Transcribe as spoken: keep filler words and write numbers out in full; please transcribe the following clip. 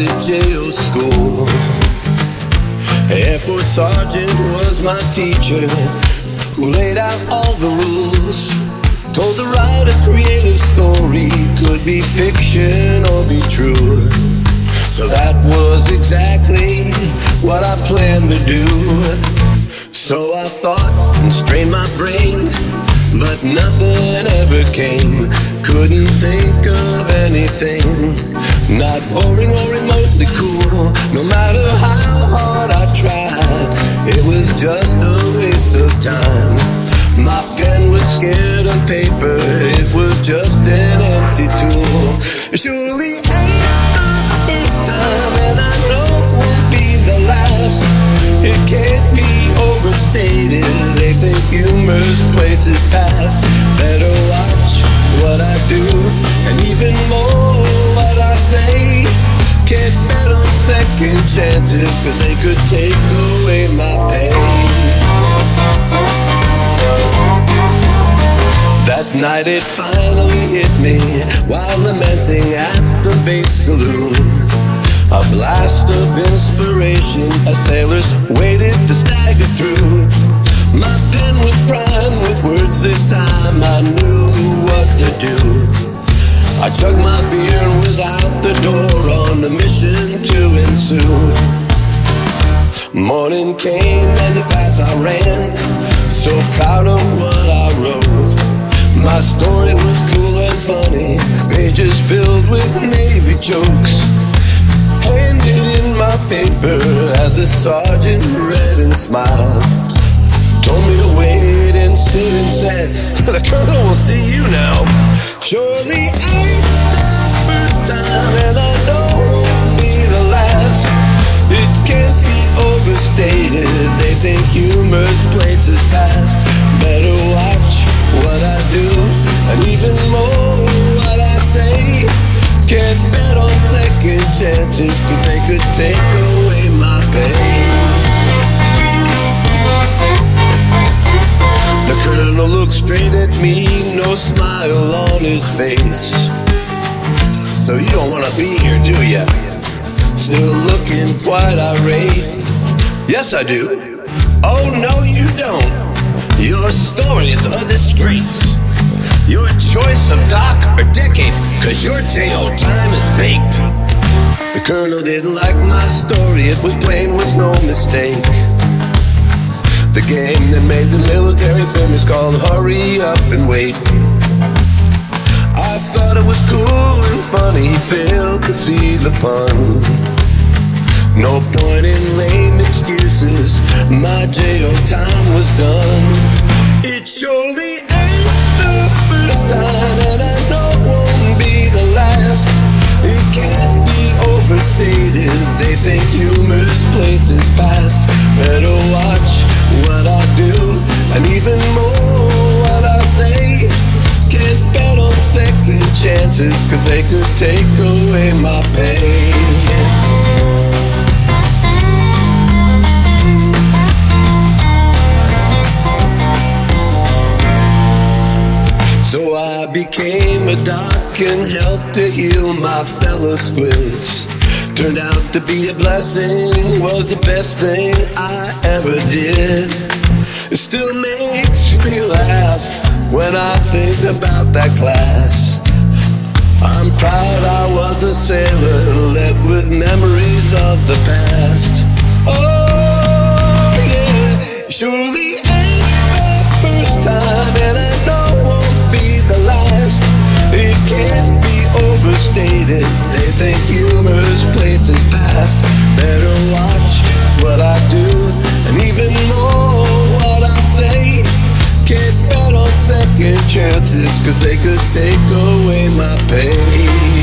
started J O school. Air Force Sergeant was my teacher, who laid out all the rules. Told to write a creative story, could be fiction or be true. So that was exactly what I planned to do. So I thought and strained my brain, but nothing ever came. Couldn't think of anything, not boring or remotely cool. No matter how hard I tried, it was just a waste of time. My pen was scared of paper, it was just an empty tool. Surely ain't the first time, and I know it won't be the last. It can't be overstated, they think humor's place is past. Better watch what I do, and even more what I say. Can't bet on second chances, cause they could take away my pay. That night it finally hit me, while lamenting at the base saloon. A blast of inspiration, as sailors waited to stagger through. My pen was primed with words this time, I knew what to do. I chugged my beer and was out the door on a mission to ensue. Morning came and the class I ran, so proud of what I wrote. My story was cool and funny, pages filled with Navy jokes. Handed in my paper as the sergeant read and smiled. Told me to wait and sit and said, the colonel will see you now. Surely ain't the first time, and I know it won't be the last. It can't be overstated, they think humor's place is past. Better watch what I do, and even more what I say. Can't bet on second chances, cause they could take away my pay. The colonel looked straight at me, no smile on his face. So you don't wanna be here, do ya? Still looking quite irate. Yes, I do. Oh, no, you don't. Your story's a disgrace. Your choice of doc or decade, cause your J O time is baked. The colonel didn't like my story, it was plain, was no mistake. The game that made the military famous called Hurry Up and Wait. I thought it was cool and funny, failed to see the pun. No point in lame excuses, my J O time was done. It surely ain't the first time, and I know it won't be the last. It can't be overstated, they think humor's place is past. Better watch what I do, and even more what I say. Can't bet on second chances, cause they could take away my pay. So I became a doc and helped to heal my fellow squids. Turned out to be a blessing, was the best thing I ever did. It still makes me laugh when I think about that class. I'm proud I was a sailor, left with memories of the past. Oh yeah, surely ain't the first time, and I know it won't be the last. It can't be overstated, they think humor's place is past. Better watch what I do, and even more what I say. Can't bet on second chances, cause they could take away my pay.